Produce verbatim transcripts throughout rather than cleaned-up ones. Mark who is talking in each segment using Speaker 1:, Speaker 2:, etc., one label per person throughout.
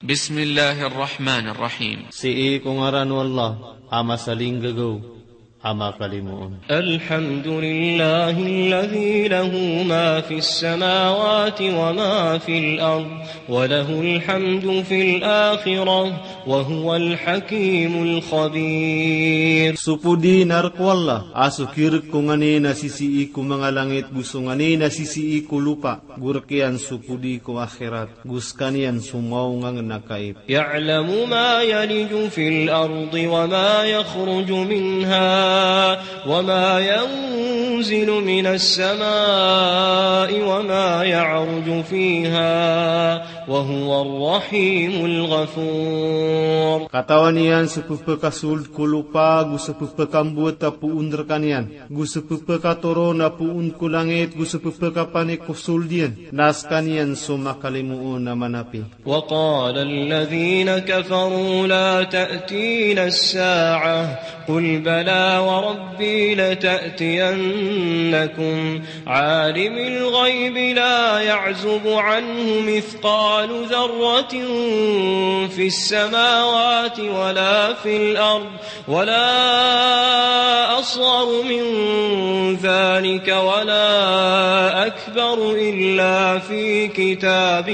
Speaker 1: Bismillahirrahmanirrahim.
Speaker 2: Si kungaran wallah ama saling gagaw ama kalimuon.
Speaker 3: Alhamdulillahi alladhi lahu ma fis samawati wa ma fil ard wa lahul hamdu fil akhirah wa huwal hakimul khabir.
Speaker 2: Supudi narkwallah asukir kungani nasisi iku mga langit gusungani nasisi iku lupa gurkian supudi ku akhirat guskanian sumaw ngang nakaib.
Speaker 3: Ya'lamu ma yaliju fil ardi wa ma yakhruju minha وما ينزل من السماء وما يعرج فيها وهو الرحيم الغفور.
Speaker 2: Katawanian sepupekasul kulupa gu sepupekambut tapu underkanian gu sepupekatoro na puun kulangit gu sepupekapane kusuldian naskanian sumakalimuun na manapi.
Speaker 3: وقال الذين كفروا لا تأتينا الساعة قل بلى وربي لتأتينكم عالم الغيب لا يعزب عنه مثقال ذرة في السماوات ولا في الأرض ولا أصغر من ذلك ولا أكبر إلا في كتاب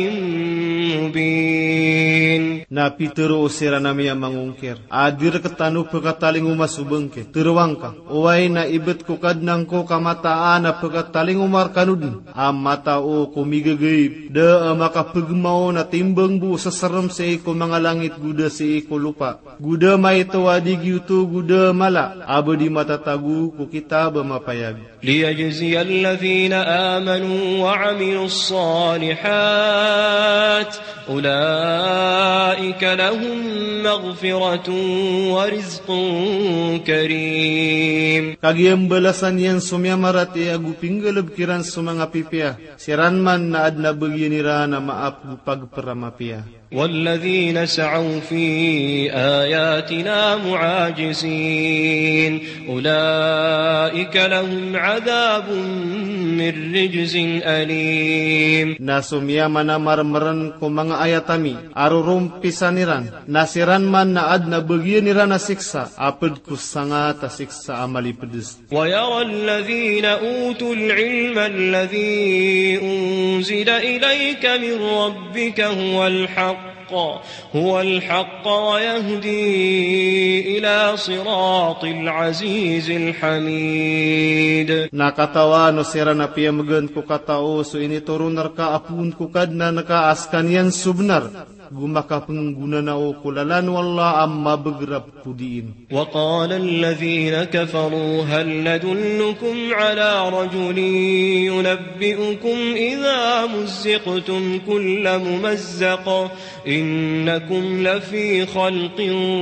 Speaker 3: mubin.
Speaker 2: Napi tero usira nami yang mangungkir. Adir ketanu pekataling umas ubengke. Teruangka. Uway na ibet ko kadnang ko kamataan na pekataling umar kanudin. Amata o kumigagayip. Da maka pagmao na timbang bu sasaram sa iko mga langit guda sa iko lupa. Guda may tawadi gyuto guda mala. Aba di matatagu ko kita ba mapayag.
Speaker 3: ليجزي الذين آمنوا وعملوا الصالحات أولئك لهم مغفرة ورزق كريم.
Speaker 2: Kagiyang balasan yan sumyamarati agu pinggalab kiran sumangapipia. Siran man na adna bagyanira na maap pagparamapia.
Speaker 3: والذين سعوا في آياتنا معاجزين أولئك لهم عذاب من رجز أليم.
Speaker 2: Nasumya mana marmaran ko mga ayatami arurum pisaniran nasiran man na adna bagyaniran na siksa apad ko sanga ta siksa amali pedes.
Speaker 3: ويرى الذين أوتوا العلم الذي أنزل إليك من ربك هو الحق هو الحق ويهدي إلى صراط العزيز الحميد.
Speaker 2: Nakatawa no sira na piyamagan ko katao so ini turunar ka apun ko kadna nakaaskan yan subnar. Gumaka pengguna na o kulalan wallah amma begrab pudiin.
Speaker 3: وقال الذين كفروا هل ندلكم على رجل ينبئكم إذا مزقتم كل ممزق إنكم لفي خلق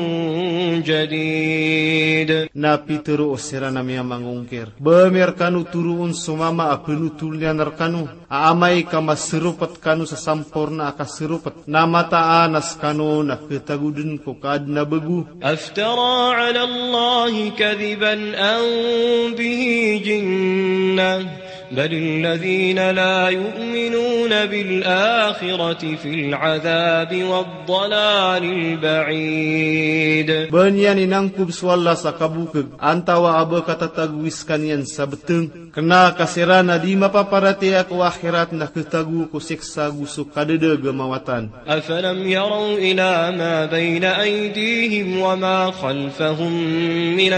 Speaker 3: جديد.
Speaker 2: Napi tero osira na miya mangungkir. Bamir kanu turuun sumama apenutulnya narkanu. Aamay ka masirupat kanu sa sampurna akasirupat. Namataan as kanu na ketagudin ko kad na bagu.
Speaker 3: أفترى على الله كذبا أم به جنة بل الذين لا يؤمنون بالآخرة في العذاب والضلال البعيد.
Speaker 2: Banyan inangkub swalla sa kabukag antawa aba katatagwis kanyan sa beteng kena kasirana di mapaparati ako akhirat na ketagu ko siksa gusuk kadada gamawatan.
Speaker 3: أفلم يروا إلى ما بين أيديهم وما خلفهم من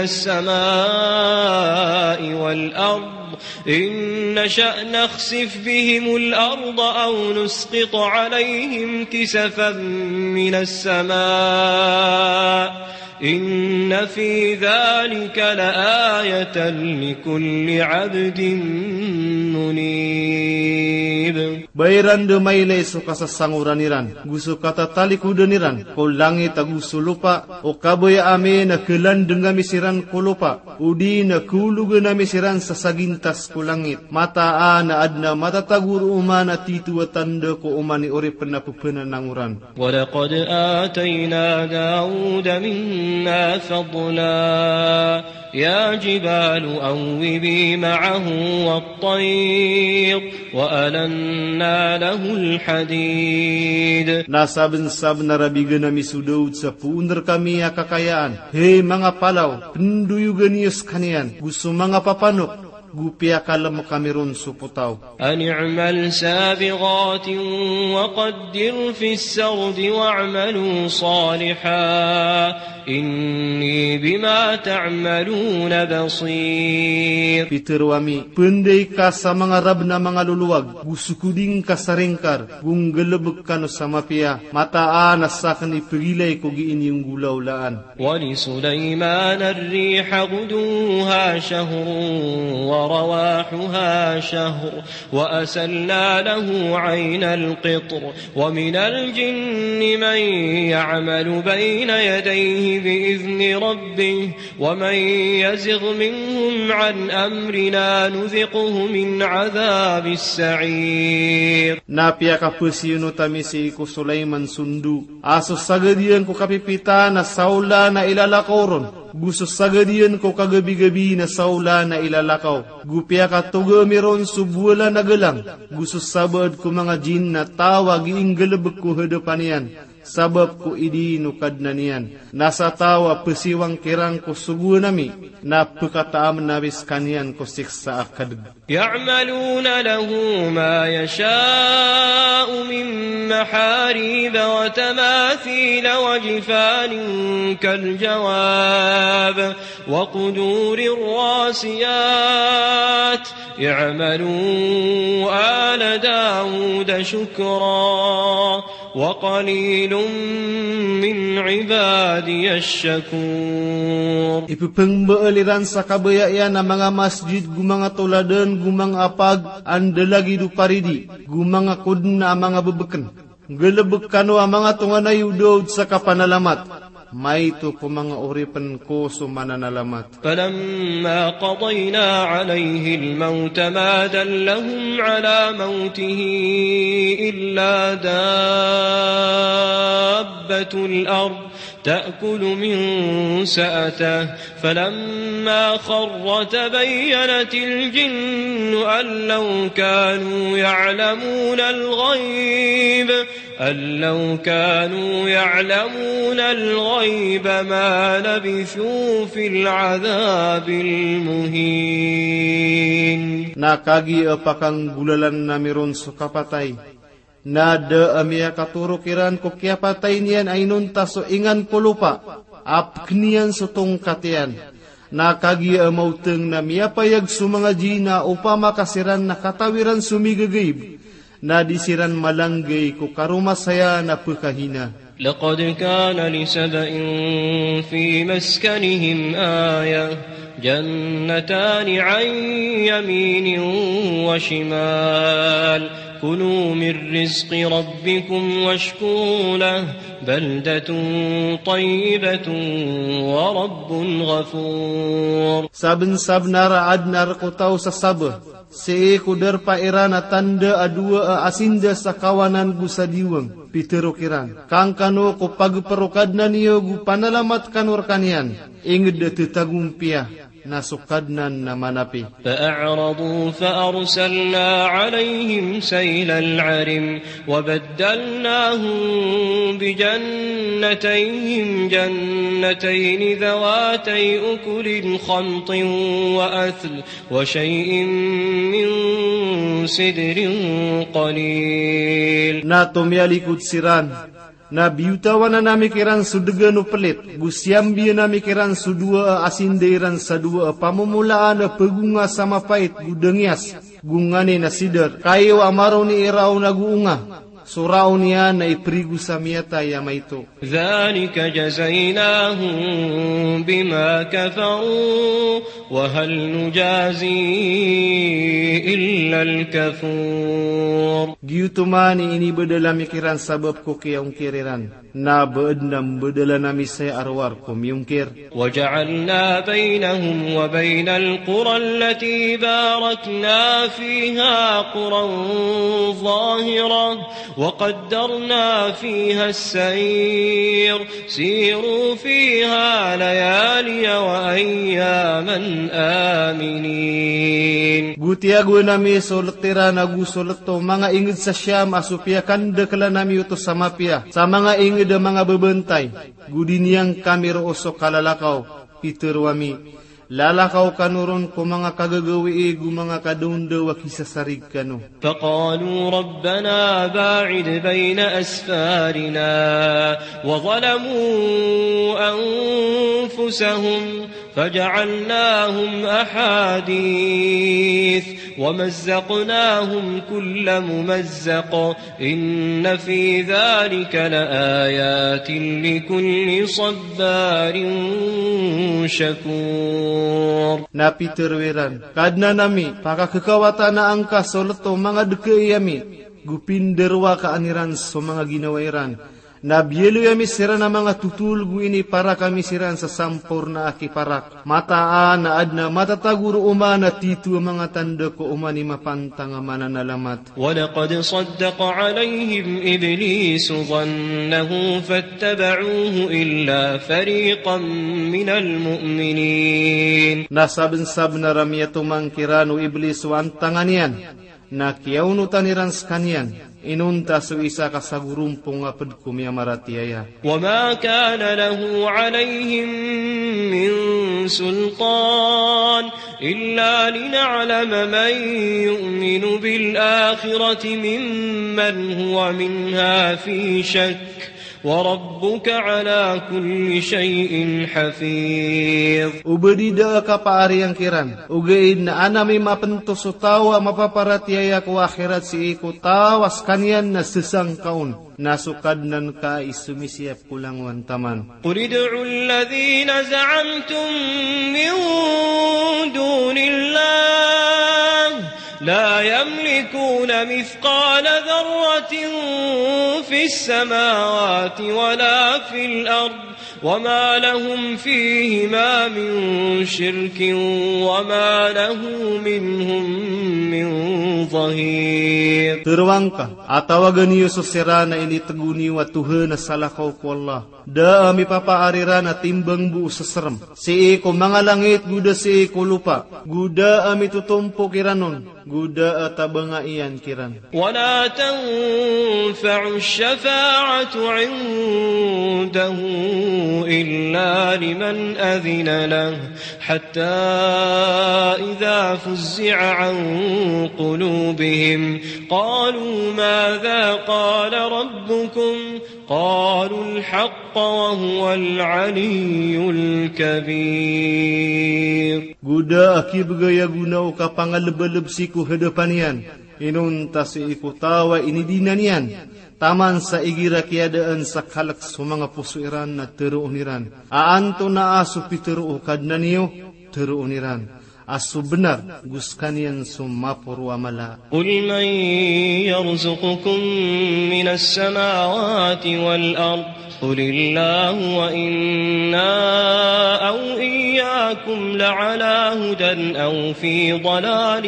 Speaker 3: السماء والأرض إن نشأ نخسف بهم الأرض أو نسقط عليهم كسفا من السماء إن في ذلك لآية لكل عبد منيب.
Speaker 2: Bayran de mailay so kasasanguraniran gusto katatalikudan ko langit aguso lupa o kaboy ame na kelan dengan misiran ko lupa udi na kulugan na misiran sa sagintas ko langit mataan na adna matatagur umana titu tanda ko umani ori penapupenan nanguran.
Speaker 3: ولقد آتينا داود منا فضلا يا جبال أوبي معه والطير وألنا له الحديد.
Speaker 2: Nasabn-sab na rabigan nami sudod sa puner kami kakayaan. Hei mga palaw, penduyugan niyos kanian, gusto mga papanok, gupia kalam kami ron suputaw.
Speaker 3: أن اعمل سابغات وقدر في السرد واعملوا صالحا إني بما تعملون بصير.
Speaker 2: Peter wami, penday ka sa mga rab na mga luluwag, gusukuding ka sa ringkar, kung galabag ka no sa mapia, mataan asakan ipilay ko giin yung gulaulaan.
Speaker 3: ولسليمان الريح غدوها شهر ورواحها شهر وأسلنا له عين القطر ومن الجن من يعمل بين يديه بإذن ربه ومن يزغ منهم عن أمرنا نذقه من عذاب السعير.
Speaker 2: Napia ka pusino tami si ko Sulaiman sundu, aso sagadian ko kapipita na saula na ilalakaw ron. Gusto sagadian ko kagabi-gabi na saula na ilalakaw. Gupia ka tugami ron subwala na galang. Gusto sabad ko mga jin na tawag iing galabag ko hadapan yan. Sabab ko idi nukad na niyan. Nasa tawa pesiwang kirang ko sugu nami, na pagkataam nabis kanyan ko siksa akad.
Speaker 3: يعملون له ما يشاء من محاريب وتماثيل وجفان كالجواب وقدور الراسيات اعملوا آل داود شكرا وقليل من عبادي الشكور.
Speaker 2: Ipipengbaaliran sa kabayaan ng mga masjid gumanga tuladan gumang apag andalagi du paridi gumanga kudn na mga bebeken gelebek kano ang mga tunganay udod sa kapanalamat may to ko mga uripan ko sumananalamat.
Speaker 3: فلما قضينا عليه الموت ما دلهم على موته إلا دابة الأرض تأكل من سأته فلما خر تبينت الجن أن لو كانوا يعلمون الغيب أن لو كانوا يعلمون الغيب ما لبثوا في العذاب المهين.
Speaker 2: Nakagi apakang bulalan na meron sa kapatay. Nada amia katurukiran ko kaya patay niyan ay nunta so ingan ko lupa. Apkniyan so tong katiyan. Nakagi amauteng na miyapayag su mga jina upama kasiran na katawiran sumigagayb. Na disiran malanggay ko karumasaya na pagkahina.
Speaker 3: لقد كان لسبإ في مسكنهم آية جنتان عن يمين وشمال كلوا من رزق ربكم واشكروا له بلدة طيبة ورب غفور.
Speaker 2: Saben-sab naraad narkutaw sa sabah. Si kudar pairana tanda adua asinda sa kawanan gu sa diwang piterukiran. Kang kano ko pagperukad na niyo gu panalamat kanur kanian. Inged de tetagumpia nasukadnan na manapi.
Speaker 3: فأعرضوا فأرسلنا عليهم سيل العرم وبدلناهم بجنتيهم جنتين ذواتي أكل خمط وأثل وشيء من سدر قليل.
Speaker 2: Natumyalikod siran. Na biutawan na namikiran sudegan o pelit, gusyambi na namikiran sudua asindiran sa dua pamumulaan na pagunga sa mapait gudengyas, gungani na sidar, kayo amaraw ni iraw na guunga, suraw niya na iprigu sa miyata yamaito.
Speaker 3: ذلك جزيناهم بما كفروا وهل نجازي إلا الكفور.
Speaker 2: Giyutumani ini bedala mikiran sabab ko kiyong kiriran, na beednam bedala nami saya arwar ko miyungkir.
Speaker 3: وجعلنا بينهم وبين القرى التي باركنا فيها قرى ظاهرة وقدرنا فيها السير سيروا فيها ليالي وأياما آمنين.
Speaker 2: Gutiago nami soltira nagu solto mga ingid sa Syam asupia kanda kala nami utos sa mapia sa mga ingid mga bebentay gudiniang kami roosok kalalakaw Peter wami lalakaw kanuron ko mga kagagawi gu mga kadunda wa kisasarig kanu.
Speaker 3: فقالوا ربنا باعد بين أسفارنا وظلموا أنفسهم فجعلناهم أحاديث ومزقناهم كل ممزق إن في ذلك لآيات لكل صبار شكور.
Speaker 2: Na Peter weran kadna nami pakakekawata na angka soloto mga dekeyami gupinderwa kaaniran so mga ginawairan na bielo yami sira na mga tutul gu ini para kami siran sa sampur na akiparak mataan na adna matataguro umana titu mga tanda ko umani mapantang mananalamat.
Speaker 3: وَلَقَدْ صَدَّقَ عَلَيْهِمْ إِبْلِيسُ ظَنَّهُ فَاتَّبَعُوهُ إِلَّا فَرِيقًا مِنَ الْمُؤْمِنِينَ.
Speaker 2: Nasabensab na ramyato mangkirano iblis wantanganian na kiyaunu taniran skanian inunta su isa kasagurumpong apad kumya maratiaya.
Speaker 3: وَمَا كَانَ لَهُ عَلَيْهِمْ مِنْ سُلْطَانٍ إِلَّا لِنَعْلَمَ مَنْ يُؤْمِنُ بِالْآخِرَةِ مِمَّنْ هُوَ مِنْهَا فِي شَكٍّ وَرَبُّكَ عَلَى كُلِّ شَيْءٍ حَفِيظٌ.
Speaker 2: Ubedida ka paari ang kiran ugaid na anami mapentos utawa mapaparatiaya ko akhirat si iku tawas kanyan na sesang kaun nasukadnan ka isumisiap kulang wantaman.
Speaker 3: قُلِ ادْعُوا الَّذِينَ زَعَمْتُم مِّن دُونِ اللَّهِ لَا يَمْلِكُونَ مِثْقَالَ ذَرَّةٍ فِي السَّمَاوَاتِ وَلَا فِي الْأَرْضِ وَمَا لَهُمْ فِيهِمَا مِنْ شِرْكٍ وَمَا لَهُ مِنْهُمْ مِنْ ظَهِيرٍ.
Speaker 2: Terwangka atawagan niyo susira na ini teguni wa Tuhan na salakaw ko Allah. Da mi papaariran na timbang buo sa serem. Si iko mga langit guda si iko lupa. Guda ami tutumpo kiranon. Guda atabanga iyan kiran.
Speaker 3: وَلَا تَنْفَعُ الشَّفَاعَةُ عِنْدَهُ إِلَّا لِمَنْ أَذِنَ لَهُ حَتَّى إِذَا فُزِّعَ عَنْ قُلُوبِهِمْ قَالُوا مَاذَا قَالَ رَبُّكُمْ قَالُوا الْحَقَّ وَهُوَ الْعَلِيُّ الْكَبِيرُ.
Speaker 2: Guda aki begaya gunau ka pangaleb-leb siku hadapanian inunta si iku tawa inidinanian taman sa igira kiadaan sa kalak sa mga pusuiran na teruuniran. Aanto na aso piteru kadna niyo teruuniran. Aso benar guskanian sumapuru amala.
Speaker 3: قُلْ مَنْ يَرْزُقُكُمْ مِنَ السَّمَاوَاتِ وَالْأَرْضِ قُلِ اللَّهُ وَإِنَّا أَوْ إِيَّاكُمْ لَعَلَى هُدًى أَوْ فِي ضَلَالٍ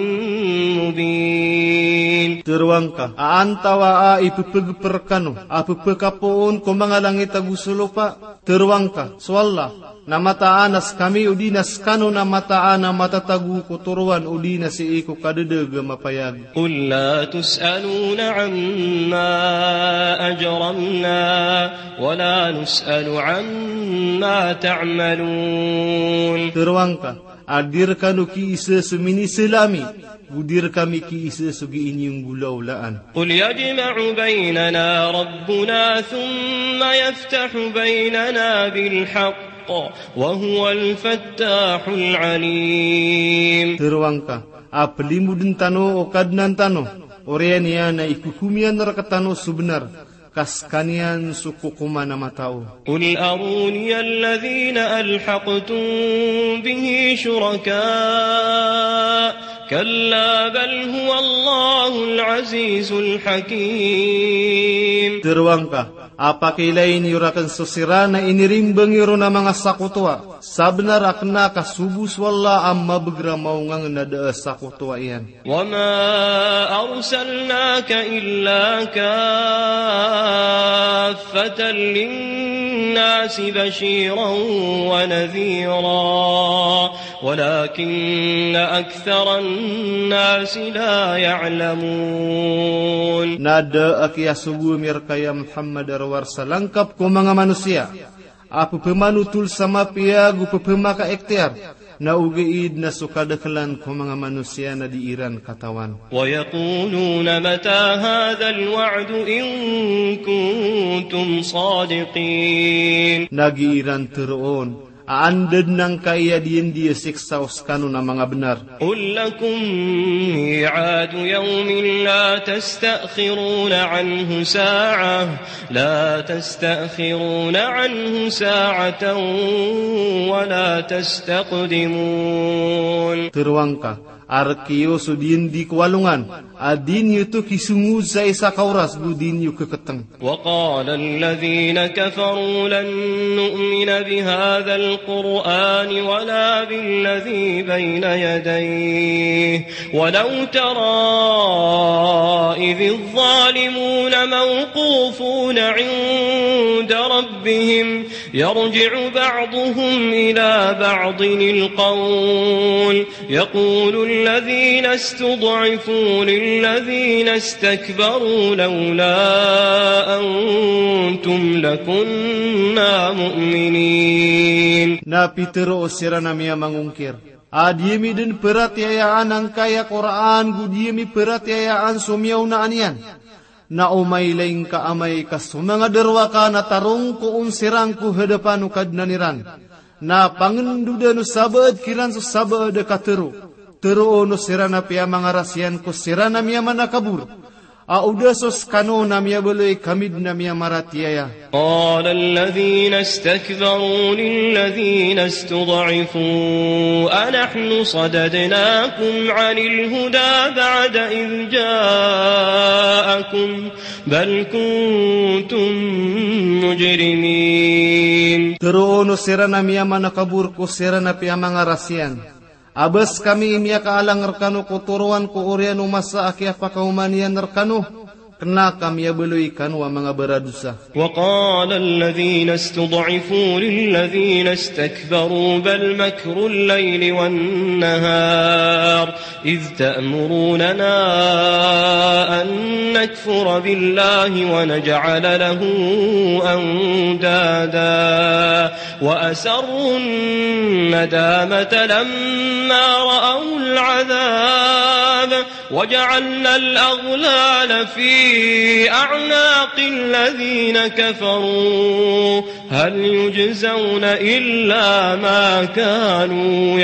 Speaker 3: مُبِينٍ.
Speaker 2: Terwangka aantawa a ipipagperkano apipakapoon ko mga langit agusulupa. Terwangka swalla na mataanas kami udinas kano na mataan na matatagu kuturuan udina si iko kadedeg mapayag.
Speaker 3: قُلْ لَا تُسْأَلُونَ عَمَّا أَجْرَمْنَا وَلَا نُسْأَلُ عَمَّا تَعْمَلُونَ.
Speaker 2: Terwangka adir kanu ki isa sumini selami gudir kami ki isa sugi inyong gulaulaan.
Speaker 3: قُلْ يَجْمَعُ بَيْنَنَا رَبُّنَا ثُمَّ يَفْتَحُ بَيْنَنَا بِالْحَقِّ وَهُوَ الْفَتَّاحُ الْعَلِيمُ.
Speaker 2: Terwangka apelimudin tano o kadnan tano oriania na ikukumian rakatano sebenar kaskanian suku kumana matao.
Speaker 3: قُلْ أَرُونِيَ الَّذِينَ أَلْحَقْتُمْ بِهِ شُرَكَاءَ كَلَّا بَلْ هُوَ اللَّهُ الْعَزِيزُ الْحَكِيمُ.
Speaker 2: Terwangka Apakilain yurakan susirana inirimbang yuro na mga sakutua. Sabnar akna kasubus wala amma begra maungang nada sakutua iyan.
Speaker 3: وَمَا أَرْسَلْنَاكَ إِلَّا كَافَّةً لِلنَّاسِ بَشِيرًا وَنَذِيرًا وَلَكِنَّ أَكْثَرَ النَّاسِ لَا يَعْلَمُونَ.
Speaker 2: Nada akia subuh mirkaya Muhammad arwarsa langkap ko mga manusia. Apu pemanutul sama piagu pepemaka ektiar. Na ugiid na sukadaklan ko mga manusia na di Iran katawan.
Speaker 3: وَيَقُولُونَ مَتَى هَذَا الْوَعْدُ إِن كُنتُمْ صَادِقِينَ.
Speaker 2: Nagi Iran teroon. Aandad ng kaya diyan diya siksaos kanu na mga benar.
Speaker 3: قُلْ لَكُمْ مِيعَادُ يَوْمٍ لَا تَسْتَأْخِرُونَ عَنْهُ سَاعَةً لَا تَسْتَأْخِرُونَ عَنْهُ سَاعَةً وَلَا تَسْتَقْدِمُونَ.
Speaker 2: Teruangka, arkiyo so diyan di kuwalungan, adin yu to kisungud sa isa kauras budin yu keketeng.
Speaker 3: وَقَالَ الَّذِينَ كَفَرُوا لَن نُّؤْمِنَ بِهَذَا الْقُرْآنِ وَلَا بِالَّذِي بَيْنَ يَدَيْهِ وَلَوْ تَرَىٰ إِذِ الظَّالِمُونَ مَوْقُوفُونَ عِندَ رَبِّهِمْ يَرْجِعُ بَعْضُهُمْ إِلَىٰ بَعْضٍ الْقَوْلَ يَقُولُ الَّذِينَ اسْتُضْعِفُوا لِلَّذِينَ اسْتَكْبَرُوا لَوْلَا أَنْتُمْ لَكُنَّا مُؤْمِنِينَ.
Speaker 2: Na pitero sirana miya mangungkir. Adiyemi din peratiayaan ang kaya Quran gudiyemi peratiayaan sumiyaw na anian. Na umaylaing kaamay kasumanga derwaka na tarong ko unsirang ku hadapan ukad naniran. Na pangenduda no sabad kiran so sabad katero. Tero no sirana piya mga rasyan ko sirana miya manakabur. Audasos kano na miya baloy kamid na miya maratiaya.
Speaker 3: قال الذين استكبروا للذين استضعفوا أنحن صددناكم عن الهدى بعد إذ جاءكم بل كنتم مجرمين.
Speaker 2: Tero no sirana miya manakabur ko sirana piya mga rasyan. Abas kami imiya kaalang rekano kuturuan ko urian umasa akia pakaumanian rekano. Kena kami ya beloy kanu mga beradusa.
Speaker 3: وقال الذين استضعفوا للذين استكبروا بل مكر الليل والنهار إذ تأمروننا أن نكفر بالله ونجعل له أندادا وأسروا الندامة لما رأوا العذاب وجعلنا الأغلال في أعناق الذين كفروا هل يجزون إلا ما كانوا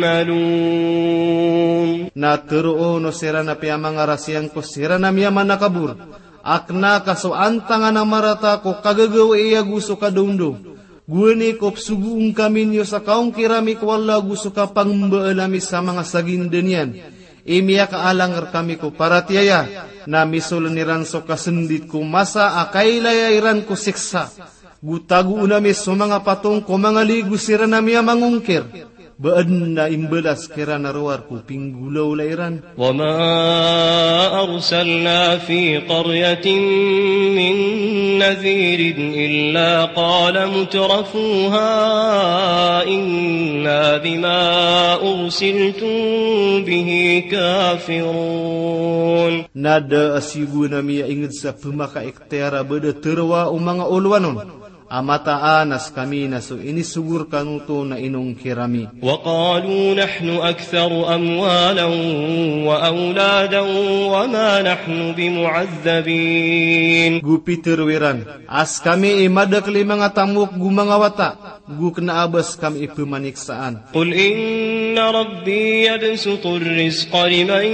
Speaker 3: يعملون.
Speaker 2: Naturuo no sirana piya mga rasyan ko sirana miya manakabur. Akna kaso antangan na marata ko kagagawa iya gusto ka dundo. Guwani ko psuguong kaminyo sa kaong kirami ko wala gusto ka pangbaalami sa mga sagindanian. Imiya kaalangar kami ko paratiyaya na misulaniran so kasendit ko masa akailayairan ko siksa. Gutagu unami so mga patong ko mga ligu sira na miya mangungkir. Baan na imbelas kira narawar ko pinggulaw lairan.
Speaker 3: وما أرسلنا في قرية من نذير إلا قال مترفوها إنا بما أرسلتم به كافرون.
Speaker 2: Nada asibu na miya ingid sa pemaka ektera beda terwa o mga ulwanon. Amataan as kami na so inisugur kanuto na inong kirami.
Speaker 3: وقالوا نحن أكثر أموالا وأولادا وما نحن بمعذبين.
Speaker 2: Gu Peter wiran, as kami imadak limang atamuk gu mga wata, gu knaabas kami ipemaniksaan.
Speaker 3: قل إن ربي يبسط الرزق لمن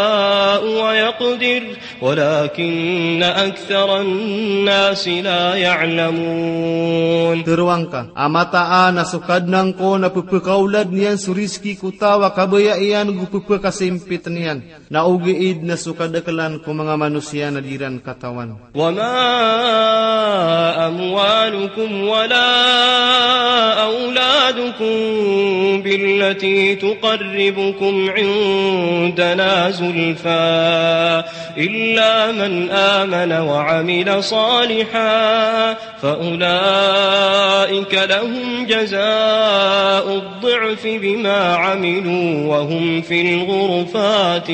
Speaker 3: يشاء ويقدر ولكن أكثر الناس لا يعلمون. يعلمون
Speaker 2: Teruangka, amata na sukadnang ko na pupakaulad niyan suriski kutawa kabaya iyan gupupakasimpit niyan. Na ugiid na sukadakalan ko mga manusia na diran katawan.
Speaker 3: وما أموالكم ولا أولادكم بالتي تقربكم عندنا زلفى إلا من آمن وعمل صالحا فأولئك لهم جزاء الضعف بما عملوا وهم في الغرفات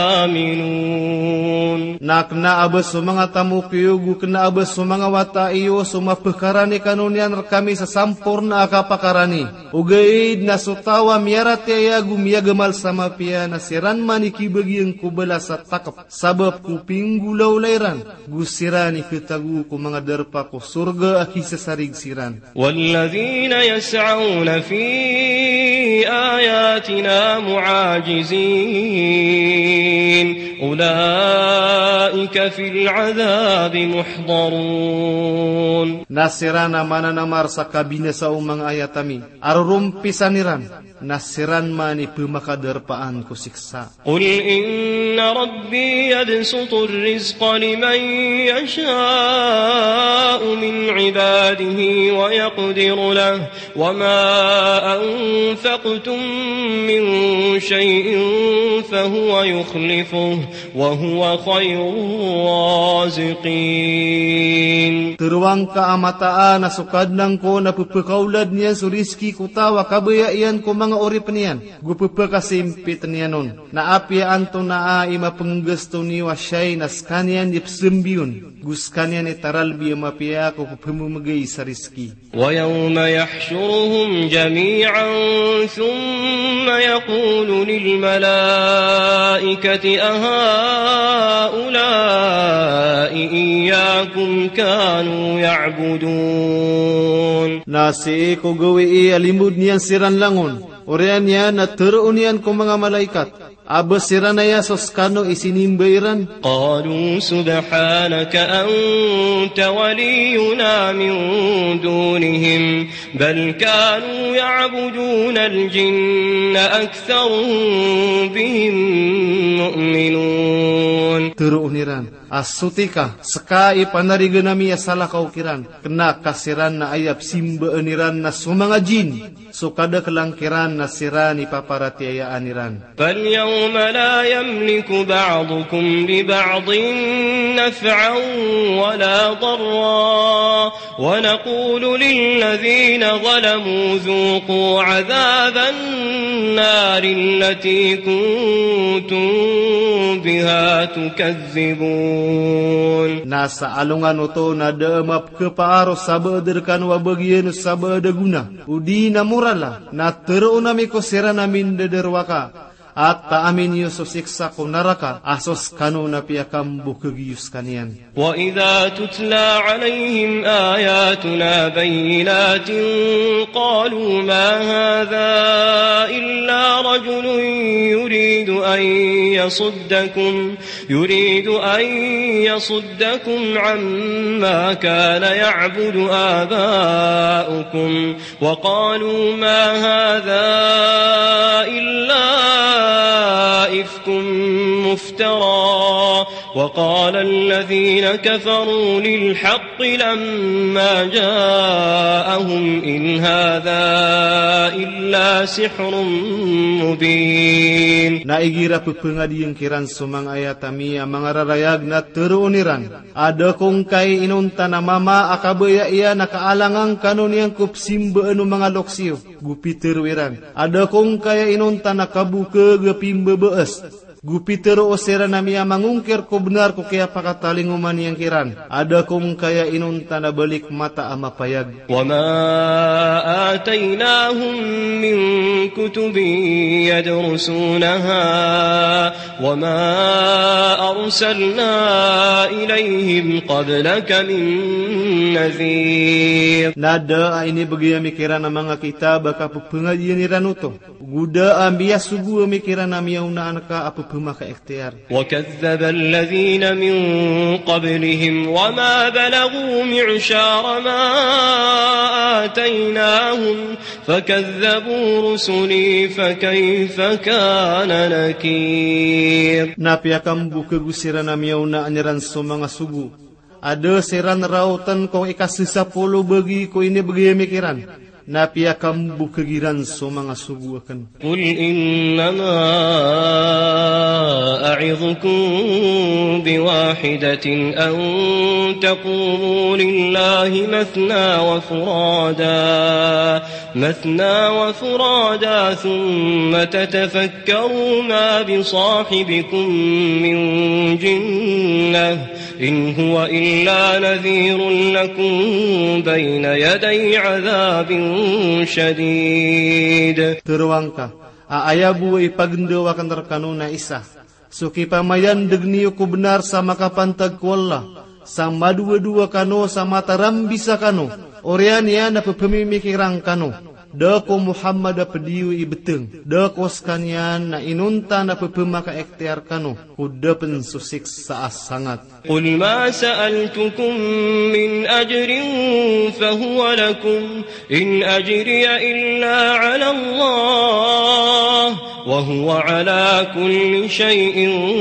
Speaker 3: آمنون.
Speaker 2: Nak na abas sa mga tamu kiyugu kena abas sa mga wata iyo sumapagkarani kanunian kami sa sampur na akapakarani. Ugaid na sutawa miyarat ya gumiagamal sama pia na siran manikibagi ang kubala sa takap. Sabab ku pinggulaw layran gusirani kitagu ku mga derpa ko surga aki sa sarig siran.
Speaker 3: Walladhina yas'auna fi ayatina mu'ajizin ulaika fil adhabi muhdarun.
Speaker 2: Nasirana mananamar sa kabina sa umang ayatami arurumpisaniran nasiran mani pemakaderpaan ko siksa.
Speaker 3: Qul inna rabbi yabsutu ar-rizqa liman yasha'u min ibadihi wa yaqdiru lahu wa ma anfaqtum min shay'in fahuwa yukhlifuhu wa huwa khayrur raziqin.
Speaker 2: Teruang ka amataan na sukadnang ko na pupakaulad niya suriski kutawa kabaya iyan ko mga orip niyan. Gupupakasimpit niyanon. Na apya anto na a ima penggesto ni wasyay nas kanyan ipsembiyun. Gus kanyan itaralbi mapya ko pumumagay sa riski.
Speaker 3: Wa yawma yahshuruhum jami'an thumma yaqulu lil malaikati ahaulai iyyakum kanu ya'budun.
Speaker 2: Nasi ko gawi alimud niyan siran langon. Orian niya na terunian ko mga malaikat. Abas siranaya soskano isinimbayran.
Speaker 3: Qalu subhanaka anta waliyuna min dunihim bal kanu ya'buduna al-jinna aktharuhum bihim mu'minun.
Speaker 2: Teruniran asutika sekai panariga nami asala kaukiran kena kasiran na ayap simba eniran na sumanga jin sukada kelangkiran na sirani paparatiaya aniran.
Speaker 3: Fal yawma la yamliku ba'dukum li ba'din naf'an wa la darra wa naqulu lil ladhina zalamu dhuqu 'adhaban nari allati kuntum biha tukazzibun.
Speaker 2: Nasa alungan uto na daamap kepaaros sabaderkan wabagian sabadaguna. Udi na murala na terunami ko sira namin dederwaka. At taamin niyo susiksa ko naraka asos kanu na piyakam bukagiyus kanian.
Speaker 3: Wa idha tutla alayhim ayatuna bayinatin qalu ma hadha illa rajulun yuridu an yasuddakum yuridu an yasuddakum amma kana ya'budu aba'ukum wa qalu ma hadha illa إفك مفترى وقال الذين كفروا للحق لما جاءهم إن هذا إلا سحر مبين.
Speaker 2: Naigira pepengadiang kiran sumang ayatami mga rarayag na teruniran. Ada kong kay inunta na mama akabaya iya nakaalangang kanuniyang kupsimba anu mga loksiyo. Gupiterwiran. Ada kong kaya inunta na kabuka gapimba bees. Gupitero o sera na miya mangungkir ko benar ko kaya pakataling uman yang kiran. Ada kong kaya inunta na balik mata ama payag.
Speaker 3: Wa ma ataynahum min kutubin yadrusunaha wa ma arsalna ilayhim qablaka min nadhir.
Speaker 2: Nada ini bagi mikiran na mga kitab kapupengadian iranuto. Guda ambiya sugu mikiran na miya una anaka apu pemaka ikhtiar.
Speaker 3: وكذب الذين من قبلهم وما بلغوا معشار ما آتيناهم فكذبوا رسلي فكيف كان نكير.
Speaker 2: Napia kambu kegusiran amiau na anyaran so mga sugu. Ada seran rautan ko ikasisa polo bagi ko ini bagi mikiran. Napia kambu kegiran so mga sugu akan.
Speaker 3: قل إنما أعظكم بواحدة أن تقوموا لله مثنى وفرادا مثنى وفرادا ثم تتفكروا ما بصاحبكم من جنة إن هو إلا نذير لكم بين يدي عذاب شديد.
Speaker 2: Teruangka, aayabu ipagndo akan terkanuna Isa. Suki pamayan degniyo ko benar sama kapantag ko Allah. Sama dua-dua kano sama taram bisa kano. Orian ya na pepemimikirang kano. Dako Muhammad pediu ibeteng. Dako skanian na inunta na pepemaka ikhtiar kano. Kuda pensusik saas sangat.
Speaker 3: قل ما سألتكم من أجر فهو لكم إن أجري إلا على الله وهو على كل شيء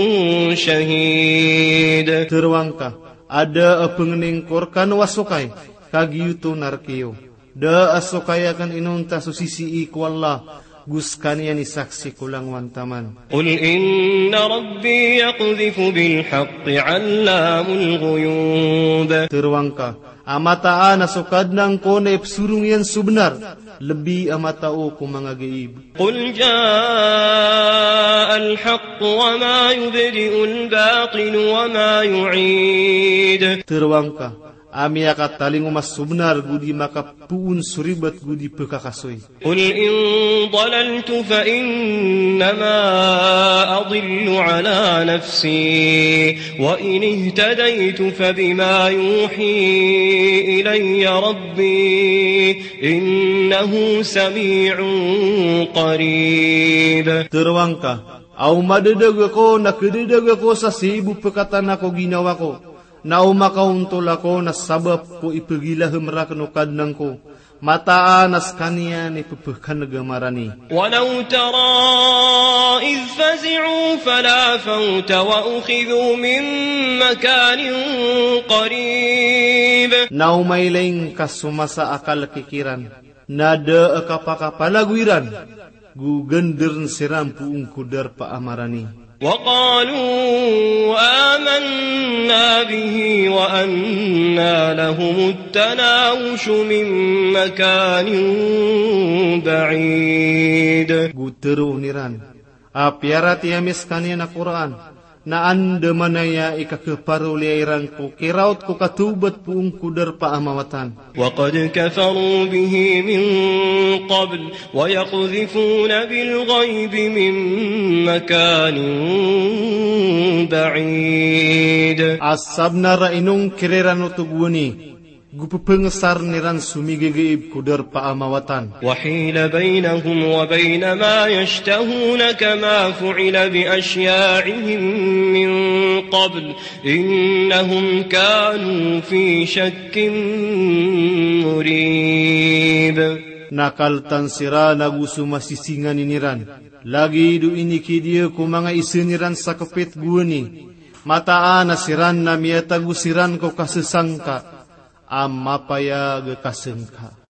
Speaker 3: شهيد.
Speaker 2: Terwangka, ada pengeningkorkan wasukai kagiyuto narkiyo. Da asukay akan inunta susisi iku Allah. Guskanian isaksi kulang wantaman.
Speaker 3: قل إن ربي يقذف بالحق علام الغيوب.
Speaker 2: Terwangka, amataan asukad ng kone surung yan subenar. Lebih amatao ko mga gaib.
Speaker 3: قل جاء الحق وما يبدئ الباطل وما يعيد.
Speaker 2: Terwangka, ami akat taling umas subenar gudi maka puun suribat gudi pekakasoy.
Speaker 3: قل إن ضللت فإنما أضل على نفسي وإن اهتديت فبما يوحي إلي ربي إنه سميع قريب.
Speaker 2: Terwangka, au madadag ako nakadadag ako sa sibu pekatan ako ginawa ko. Na umakauntul ako na sabab ko ipagilah meraknukad nang ko. Mataan as kanya ni pupukkan nagamarani.
Speaker 3: ولو ترى إذ فزعوا فلا فوت وأخذوا من مكان قريب.
Speaker 2: Na umailing kasumasa akal kikiran. Nada akapakapalaguiran. Gugender siram puung kudar pa amarani.
Speaker 3: وقالوا آمنا به وأنى لهم التناوش من مكان بعيد.
Speaker 2: Gutero niran. Apiara tiamis kanya na Quran. Na anda manaya ikakeparuliairan ko. Kiraut ko katubat puung kudar pa amawatan.
Speaker 3: وقد كفروا به من قبل ويقذفون بالغيب من مكان بعيد.
Speaker 2: Asab na rainong kiriran utugwani. Gupupengesar niran sumigigiib kudar pa amawatan.
Speaker 3: وحيل بينهم وبين ما يشتهون كما فعل بأشياعهم من قبل إنهم كانوا في شك مريب.
Speaker 2: Nakaltan sira nagusu masisingan iniran. Lagi du iniki dia ko mga isiniran sa kapit guwani. Mataan na siran na miyatagusiran ko kasesangka. Amapaya gekasengka.